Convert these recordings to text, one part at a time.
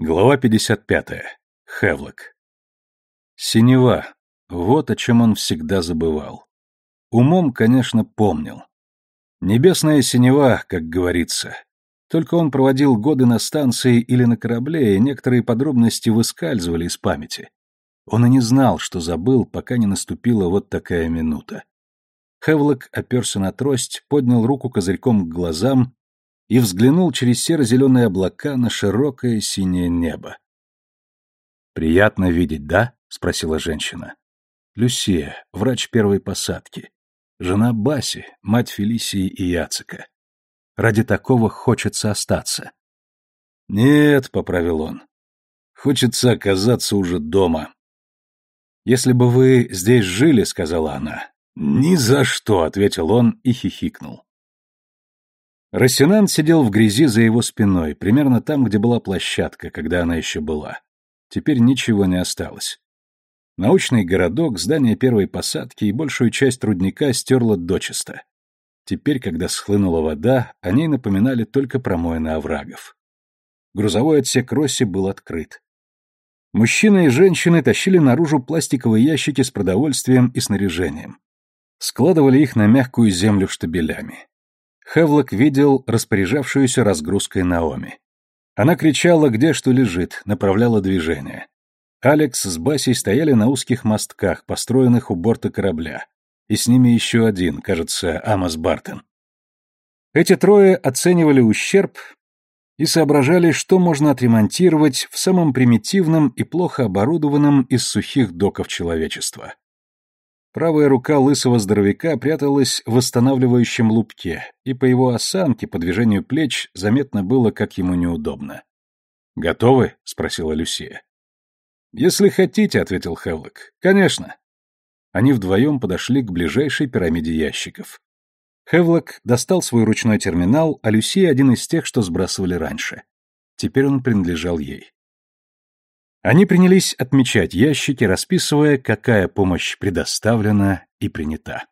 Глава 55. Хевлок. Синева. Вот о чем он всегда забывал. Умом, конечно, помнил. Небесная синева, как говорится. Только он проводил годы на станции или на корабле, и некоторые подробности выскальзывали из памяти. Он и не знал, что забыл, пока не наступила вот такая минута. Хевлок оперся на трость, поднял руку козырьком к глазам и взглянул через серо-зеленые облака на широкое синее небо. «Приятно видеть, да?» — спросила женщина. Люсия, врач первой посадки. Жена Баси, мать Фелисии и Яцека. Ради такого хочется остаться. «Нет», — поправил он, — «хочется оказаться уже дома». «Если бы вы здесь жили», — сказала она. «Ни за что», — ответил он и хихикнул. Рассенант сидел в грязи за его спиной, примерно там, где была площадка, когда она еще была. Теперь ничего не осталось. Научный городок, здание первой посадки и большую часть рудника стерло дочисто. Теперь, когда схлынула вода, о ней напоминали только промоины оврагов. Грузовой отсек Росси был открыт. Мужчины и женщины тащили наружу пластиковые ящики с продовольствием и снаряжением. Складывали их на мягкую землю штабелями. Хевлок видел распоряжавшуюся разгрузкой Наоми. Она кричала, где что лежит, направляла движение. Алекс с Басей стояли на узких мостках, построенных у борта корабля, и с ними еще один, кажется, Амос Бартон. Эти трое оценивали ущерб и соображали, что можно отремонтировать в самом примитивном и плохо оборудованном из сухих доков человечества. Правая рука лысого здоровяка пряталась в восстанавливающем лупке, и по его осанке, по движению плеч, заметно было, как ему неудобно. «Готовы?» — спросила Люсия. «Если хотите», — ответил Хевлок. «Конечно». Они вдвоем подошли к ближайшей пирамиде ящиков. Хевлок достал свой ручной терминал, а Люсия — один из тех, что сбрасывали раньше. Теперь он принадлежал ей. Они принялись отмечать ящики, расписывая, какая помощь предоставлена и принята.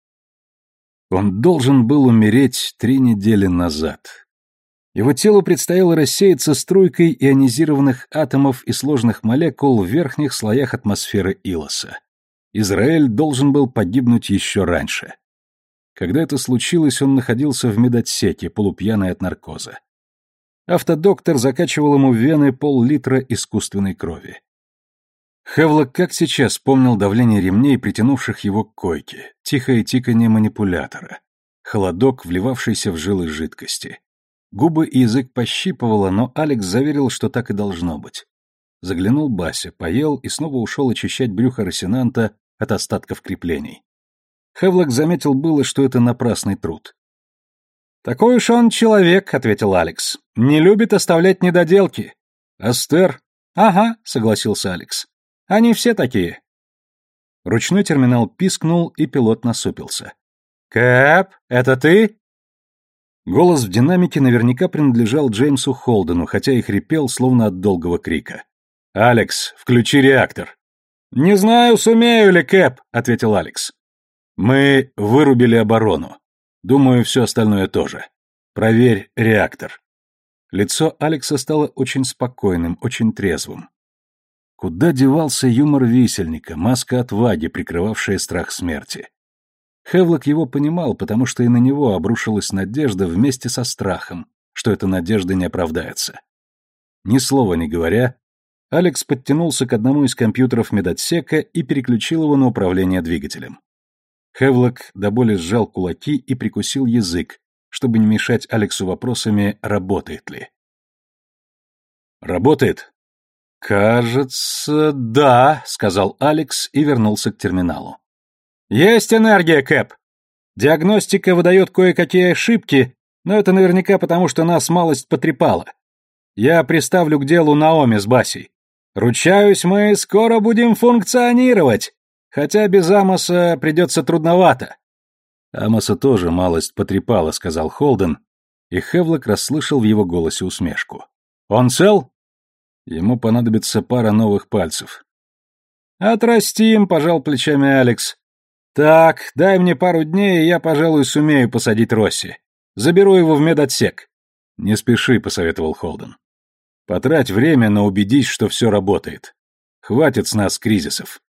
Он должен был умереть 3 недели назад. Его телу предстояло рассеяться струйкой ионизированных атомов и сложных молекул в верхних слоях атмосферы Илоса. Израиль должен был погибнуть еще раньше. Когда это случилось, он находился в медотсеке, полупьяный от наркоза. Автодоктор закачивал ему в вены пол-литра искусственной крови. Хевлок как сейчас помнил давление ремней, притянувших его к койке, тихое тиканье манипулятора, холодок, вливавшийся в жилы жидкости. Губы и язык пощипывало, но Алекс заверил, что так и должно быть. Заглянул Бася, поел и снова ушел очищать брюхо Рассенанта от остатков креплений. Хевлок заметил было, что это напрасный труд. «Такой уж он человек», — ответил Алекс. «Не любит оставлять недоделки». «Астер?» «Ага», — согласился Алекс. «Они все такие». Ручной терминал пискнул, и пилот насупился. «Кэп, это ты?» Голос в динамике наверняка принадлежал Джеймсу Холдену, хотя и хрипел, словно от долгого крика. «Алекс, включи реактор». «Не знаю, сумею ли, Кэп», — ответил Алекс. «Мы вырубили оборону. Думаю, все остальное тоже. Проверь реактор». Лицо Алекса стало очень спокойным, очень трезвым. Куда девался юмор висельника, маска отваги, прикрывавшая страх смерти? Хевлок его понимал, потому что и на него обрушилась надежда вместе со страхом, что эта надежда не оправдается. Ни слова не говоря, Алекс подтянулся к одному из компьютеров медотсека и переключил его на управление двигателем. Хевлок до боли сжал кулаки и прикусил язык, чтобы не мешать Алексу вопросами, работает ли. «Работает?» «Кажется, да», — сказал Алекс и вернулся к терминалу. «Есть энергия, Кэп. Диагностика выдает кое-какие ошибки, но это наверняка потому, что нас малость потрепало. Я приставлю к делу Наоми с Басей. Ручаюсь, мы скоро будем функционировать, хотя без Амоса придется трудновато». «Амоса тоже малость потрепало», — сказал Холден, и Хевлок расслышал в его голосе усмешку. «Он цел?» «Ему понадобится пара новых пальцев». «Отрастим», — пожал плечами Алекс. «Так, дай мне пару дней, и я, пожалуй, сумею посадить Росси. Заберу его в медотсек». «Не спеши», — посоветовал Холден. Потрать время, но убедись, что все работает. Хватит с нас кризисов.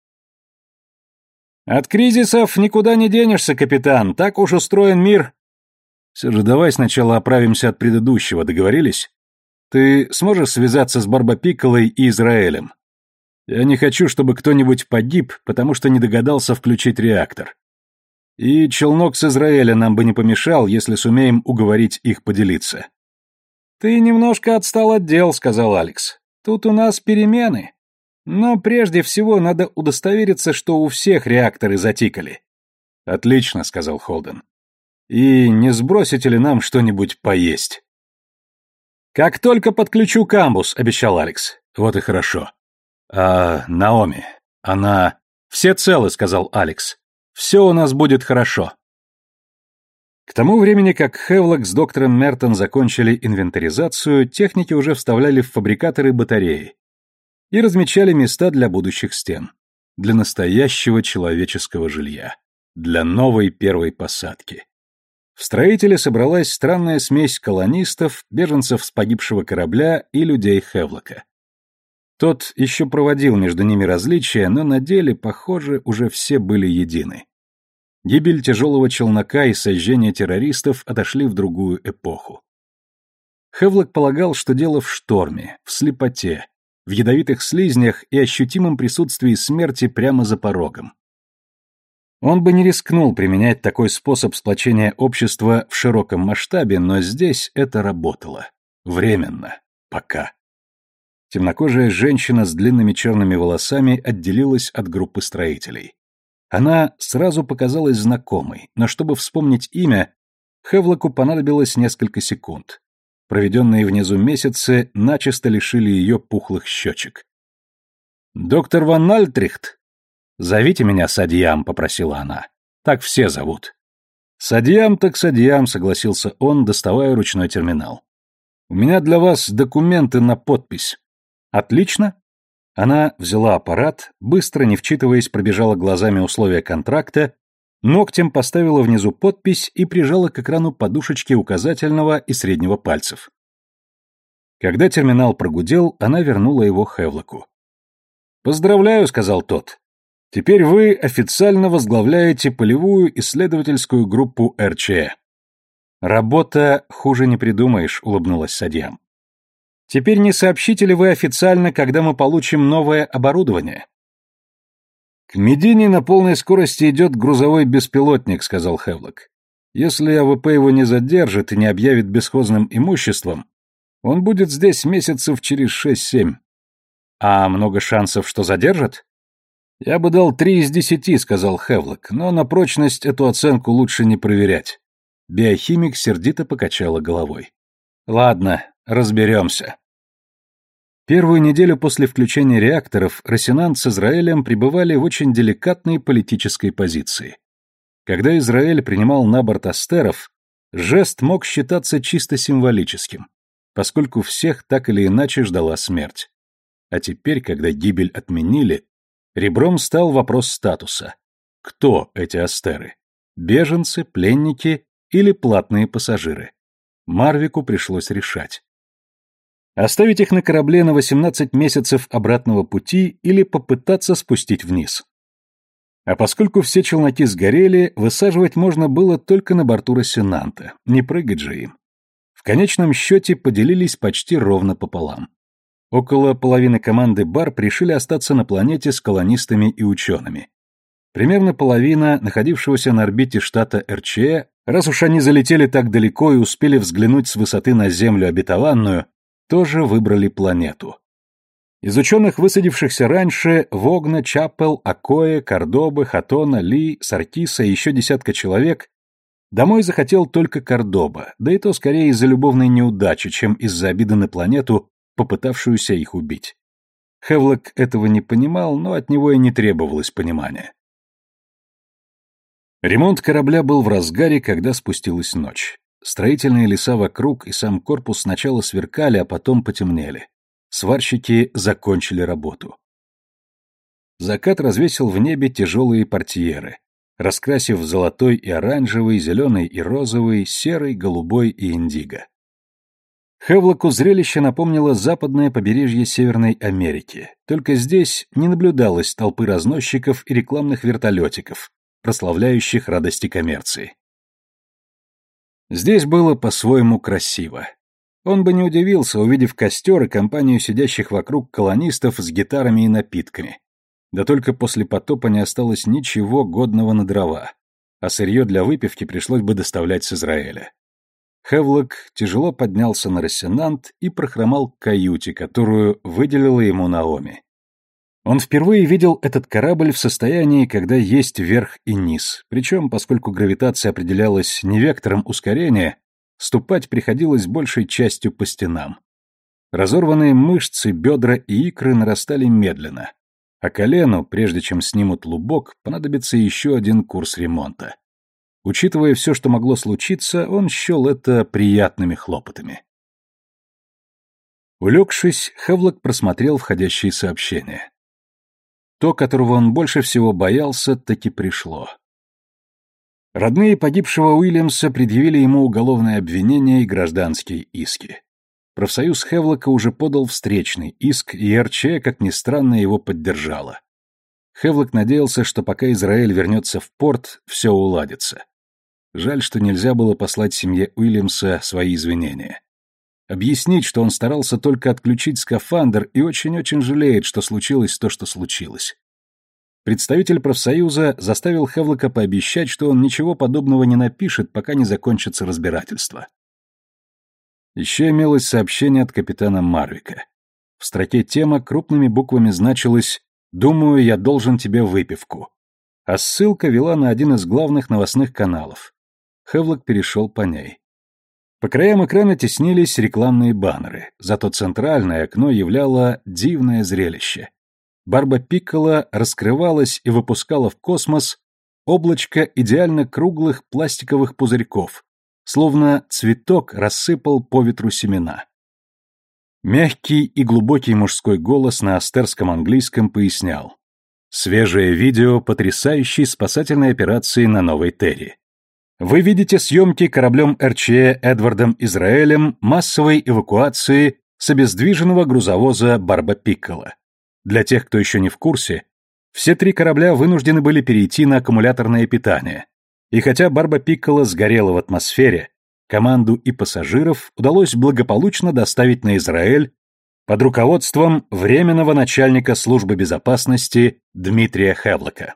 От кризисов никуда не денешься, капитан, так уж устроен мир. Все же давай сначала оправимся от предыдущего, договорились? Ты сможешь связаться с Барбапикколой и Израилем? Я не хочу, чтобы кто-нибудь погиб, потому что не догадался включить реактор. И челнок с Израиля нам бы не помешал, если сумеем уговорить их поделиться. Ты немножко отстал от дел, сказал Алекс. Тут у нас перемены. Но прежде всего надо удостовериться, что у всех реакторы затикали. Отлично, сказал Холден. И не сбросите ли нам что-нибудь поесть? Как только подключу камбус, обещал Алекс. Вот и хорошо. А Наоми, она... Все целы, сказал Алекс. Все у нас будет хорошо. К тому времени, как Хевлок с доктором Мертон закончили инвентаризацию, техники уже вставляли в фабрикаторы батареи и размечали места для будущих стен, для настоящего человеческого жилья, для новой первой посадки. В строителе собралась странная смесь колонистов, беженцев с погибшего корабля и людей Хевлока. Тот еще проводил между ними различия, но на деле, похоже, уже все были едины. Гибель тяжелого челнока и сожжение террористов отошли в другую эпоху. Хевлок полагал, что дело в шторме, в слепоте, в ядовитых слизнях и ощутимом присутствии смерти прямо за порогом. Он бы не рискнул применять такой способ сплочения общества в широком масштабе, но здесь это работало. Временно. Пока. Темнокожая женщина с длинными черными волосами отделилась от группы строителей. Она сразу показалась знакомой, но чтобы вспомнить имя, Хевлоку понадобилось несколько секунд. Проведенные внизу месяцы начисто лишили ее пухлых щечек. «Доктор Ван Альтрихт?» «Зовите меня Садьям», — попросила она. «Так все зовут». «Садьям так Садьям», — согласился он, доставая ручной терминал. «У меня для вас документы на подпись». «Отлично». Она взяла аппарат, быстро, не вчитываясь, пробежала глазами условия контракта, ногтем поставила внизу подпись и прижала к экрану подушечки указательного и среднего пальцев. Когда терминал прогудел, она вернула его Хевлоку. «Поздравляю», — сказал тот. «Теперь вы официально возглавляете полевую исследовательскую группу РЧЭ». «Работа хуже не придумаешь», — улыбнулась Садьям. «Теперь не сообщите ли вы официально, когда мы получим новое оборудование?» «К Медине на полной скорости идет грузовой беспилотник», — сказал Хевлок. «Если АВП его не задержит и не объявит бесхозным имуществом, он будет здесь месяцев через 6-7. А много шансов, что задержат?» «Я бы дал 3 из 10, сказал Хевлок, но на прочность эту оценку лучше не проверять». Биохимик сердито покачала головой. «Ладно, разберемся». Первую неделю после включения реакторов Росинант с Израилем пребывали в очень деликатной политической позиции. Когда Израиль принимал на борт астеров, жест мог считаться чисто символическим, поскольку всех так или иначе ждала смерть. А теперь, когда гибель отменили, ребром стал вопрос статуса. Кто эти астеры? Беженцы, пленники или платные пассажиры? Марвику пришлось решать. Оставить их на корабле на 18 месяцев обратного пути или попытаться спустить вниз. А поскольку все челноки сгорели, высаживать можно было только на борту Росинанта, не прыгать же им. В конечном счете поделились почти ровно пополам. Около половины команды БАРП решили остаться на планете с колонистами и учеными. Примерно половина находившегося на орбите штата РЧЭ, раз уж они залетели так далеко и успели взглянуть с высоты на Землю обетованную, тоже выбрали планету. Из ученых, высадившихся раньше, Вогна, Чаппел, Акоя, Кордобы, Хатона, Ли, Саркиса и еще десятка человек, домой захотел только Кордоба, да и то скорее из-за любовной неудачи, чем из-за обиды на планету, попытавшуюся их убить. Хевлок этого не понимал, но от него и не требовалось понимания. Ремонт корабля был в разгаре, когда спустилась ночь. Строительные леса вокруг и сам корпус сначала сверкали, а потом потемнели. Сварщики закончили работу. Закат развесил в небе тяжелые портьеры, раскрасив в золотой и оранжевый, зеленый и розовый, серый, голубой и индиго. Хевлоку зрелище напомнило западное побережье Северной Америки, только здесь не наблюдалось толпы разносчиков и рекламных вертолетиков, прославляющих радости коммерции. Здесь было по-своему красиво. Он бы не удивился, увидев костер и компанию сидящих вокруг колонистов с гитарами и напитками. Да только после потопа не осталось ничего годного на дрова, а сырье для выпивки пришлось бы доставлять с Израиля. Хевлок тяжело поднялся на Рассенант и прохромал к каюте, которую выделила ему Наоми. Он впервые видел этот корабль в состоянии, когда есть верх и низ, причем, поскольку гравитация определялась не вектором ускорения, ступать приходилось большей частью по стенам. Разорванные мышцы, бедра и икры нарастали медленно, а колену, прежде чем снимут лубок, понадобится еще один курс ремонта. Учитывая все, что могло случиться, он счел это приятными хлопотами. Улегшись, Хевлок просмотрел входящие сообщения. То, которого он больше всего боялся, таки пришло. Родные погибшего Уильямса предъявили ему уголовное обвинение и гражданские иски. Профсоюз Хевлока уже подал встречный иск, и РЧ, как ни странно, его поддержала. Хевлок надеялся, что пока Израиль вернется в порт, все уладится. Жаль, что нельзя было послать семье Уильямса свои извинения. Объяснить, что он старался только отключить скафандр и очень-очень жалеет, что случилось то, что случилось. Представитель профсоюза заставил Хевлока пообещать, что он ничего подобного не напишет, пока не закончится разбирательство. Еще имелось сообщение от капитана Марвика. В строке тема крупными буквами значилось «Думаю, я должен тебе выпивку». А ссылка вела на один из главных новостных каналов. Хевлок перешел по ней. По краям экрана теснились рекламные баннеры, зато центральное окно являло дивное зрелище. Барба Пикколо раскрывалась и выпускала в космос облачко идеально круглых пластиковых пузырьков, словно цветок рассыпал по ветру семена. Мягкий и глубокий мужской голос на астерском английском пояснял: «Свежее видео потрясающей спасательной операции на Новой Терре. Вы видите съемки кораблем РЧЭ Эдвардом Израэлем массовой эвакуации с обездвиженного грузовоза Барба Пикколо. Для тех, кто еще не в курсе, все 3 корабля вынуждены были перейти на аккумуляторное питание. И хотя Барба Пикколо сгорела в атмосфере, команду и пассажиров удалось благополучно доставить на Израиль под руководством временного начальника службы безопасности Дмитрия Хевлока».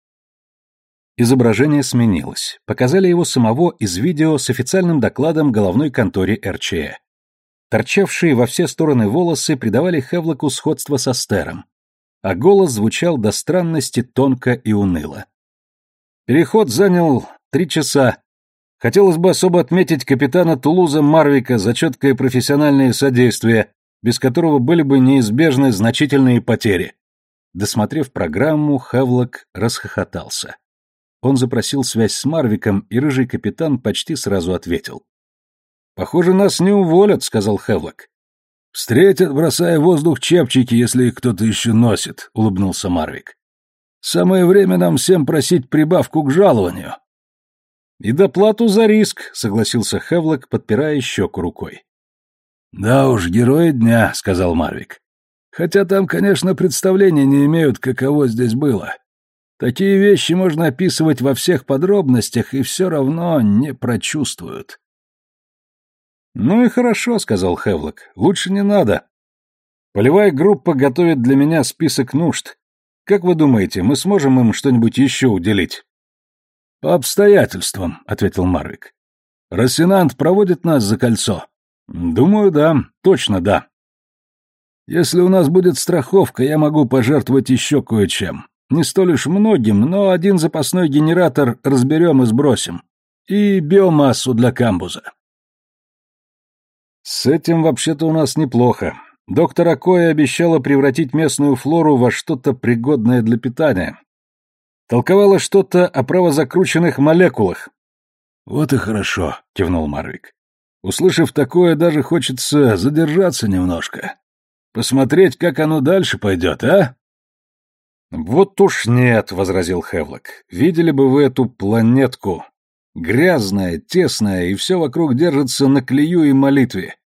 Изображение сменилось. Показали его самого из видео с официальным докладом головной конторе РЧЭ. Торчавшие во все стороны волосы придавали Хевлоку сходство с Астером, а голос звучал до странности тонко и уныло. Переход занял 3 часа. Хотелось бы особо отметить капитана Тулуза Марвика за четкое профессиональное содействие, без которого были бы неизбежны значительные потери. Досмотрев программу, Хевлок расхохотался. Он запросил связь с Марвиком, и рыжий капитан почти сразу ответил. «Похоже, нас не уволят», — сказал Хевлок. «Встретят, бросая в воздух чепчики, если их кто-то еще носит», — улыбнулся Марвик. «Самое время нам всем просить прибавку к жалованию». «И доплату за риск», — согласился Хевлок, подпирая щеку рукой. «Да уж, герои дня», — сказал Марвик. «Хотя там, конечно, представления не имеют, каково здесь было. Такие вещи можно описывать во всех подробностях, и все равно не прочувствуют». «Ну и хорошо», — сказал Хевлок. «Лучше не надо. Полевая группа готовит для меня список нужд. Как вы думаете, мы сможем им что-нибудь еще уделить?» «По обстоятельствам», — ответил Марвик. «Рассенант проводит нас за кольцо?» «Думаю, да. Точно, да». «Если у нас будет страховка, я могу пожертвовать еще кое-чем. Не столь уж многим, но один запасной генератор разберем и сбросим. И биомассу для камбуза». «С этим вообще-то у нас неплохо. Доктор Акоя обещала превратить местную флору во что-то пригодное для питания. Толковала что-то о правозакрученных молекулах». «Вот и хорошо», — кивнул Марвик. «Услышав такое, даже хочется задержаться немножко. Посмотреть, как оно дальше пойдет, а?» «Вот уж нет», — возразил Хевлок. «Видели бы вы эту планетку. Грязная, тесная, и все вокруг держится на клею и молитве.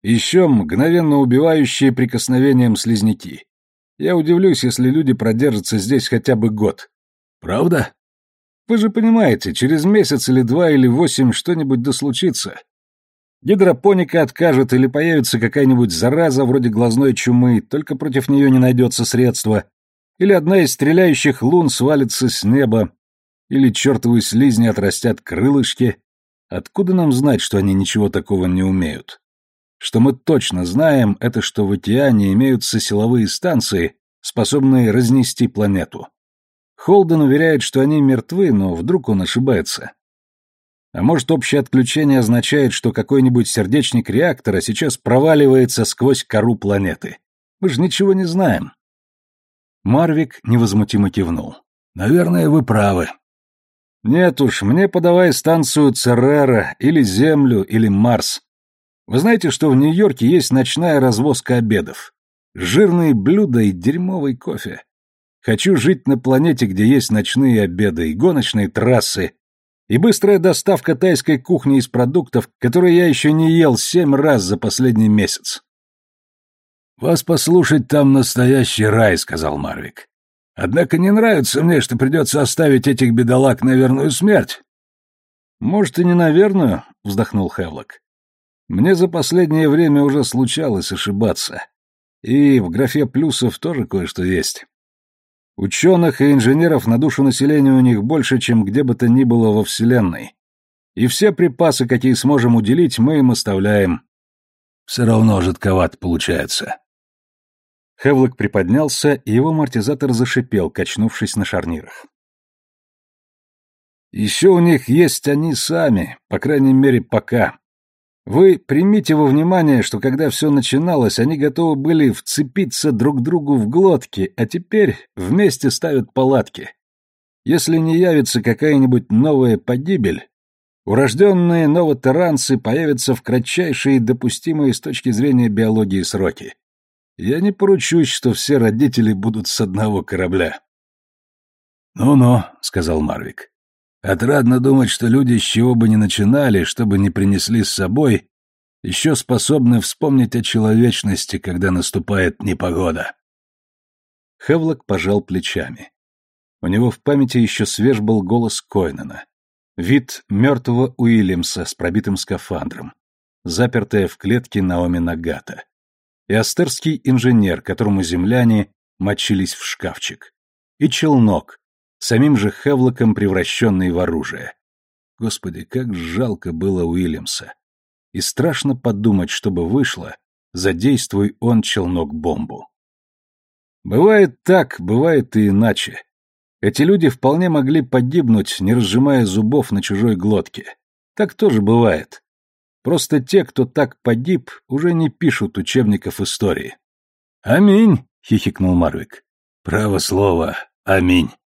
Еще мгновенно убивающие прикосновением слизняки. Я удивлюсь, если люди продержатся здесь хотя бы год. Правда? Вы же понимаете, через месяц или 2 или 8 что-нибудь да случится. Гидропоника откажет или появится какая-нибудь зараза вроде глазной чумы, только против нее не найдется средства, или одна из стреляющих лун свалится с неба, или чертовы слизни отрастят крылышки. Откуда нам знать, что они ничего такого не умеют? Что мы точно знаем, это что в океане имеются силовые станции, способные разнести планету. Холден уверяет, что они мертвы, но вдруг он ошибается. А может, общее отключение означает, что какой-нибудь сердечник реактора сейчас проваливается сквозь кору планеты. Мы же ничего не знаем. Марвик невозмутимо кивнул. Наверное, вы правы. Нет уж, мне подавай станцию Церера, или Землю, или Марс. Вы знаете, что в Нью-Йорке есть ночная развозка обедов? Жирные блюда и дерьмовый кофе. Хочу жить на планете, где есть ночные обеды и гоночные трассы, и быстрая доставка тайской кухни из продуктов, которые я еще не ел 7 раз за последний месяц. «Вас послушать там настоящий рай», — сказал Марвик. «Однако не нравится мне, что придется оставить этих бедолаг на верную смерть». «Может, и не на верную», — вздохнул Хевлок. «Мне за последнее время уже случалось ошибаться. И в графе плюсов тоже кое-что есть. Ученых и инженеров на душу населения у них больше, чем где бы то ни было во Вселенной. И все припасы, какие сможем уделить, мы им оставляем. Все равно жидковато получается». Хевлок приподнялся, и его амортизатор зашипел, качнувшись на шарнирах. «Еще у них есть они сами, по крайней мере, пока. Вы примите во внимание, что когда все начиналось, они готовы были вцепиться друг другу в глотки, а теперь вместе ставят палатки. Если не явится какая-нибудь новая погибель, урожденные новотерранцы появятся в кратчайшие допустимые с точки зрения биологии сроки. Я не поручусь, что все родители будут с одного корабля». «Ну-ну», — сказал Марвик. «Отрадно думать, что люди, с чего бы ни начинали, что бы ни принесли с собой, еще способны вспомнить о человечности, когда наступает непогода». Хевлок пожал плечами. У него в памяти еще свеж был голос Койнена. Вид мертвого Уильямса с пробитым скафандром, запертая в клетке Наоми Нагата. И астерский инженер, которому земляне мочились в шкафчик. И челнок, самим же Хевлоком превращенный в оружие. Господи, как жалко было Уильямса. И страшно подумать, что бы вышло, задействуй он челнок-бомбу. Бывает так, бывает и иначе. Эти люди вполне могли погибнуть, не разжимая зубов на чужой глотке. Так тоже бывает. Просто те, кто так погиб, уже не пишут учебников истории. «Аминь», — хихикнул Марвик. «Право слово, аминь».